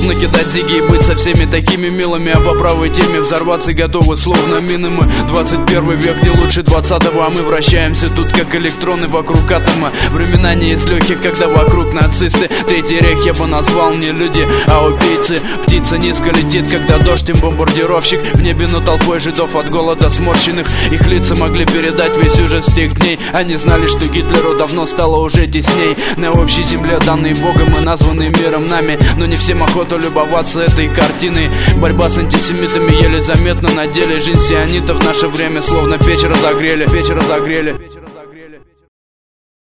Трудно кидать зиги и быть со всеми такими милыми, а по правой теме взорваться готовы словно мины. Мы 21 век, не лучше 20-го, а мы вращаемся тут как электроны вокруг атома. Времена не из легких, когда вокруг нацисты. Третий рейх я бы назвал не люди, а убийцы. Птица низко летит, когда дождь им бомбардировщик. В небе, но толпой жидов от голода сморщенных. Их лица могли передать весь ужас тех дней. Они знали, что Гитлеру давно стало уже тесней. На общей земле, данной Богом и названной миром нами, но не всем охота любоваться этой картиной. Борьба с антисемитами еле заметна на деле. Жизнь сионитов в наше время словно печь разогрели.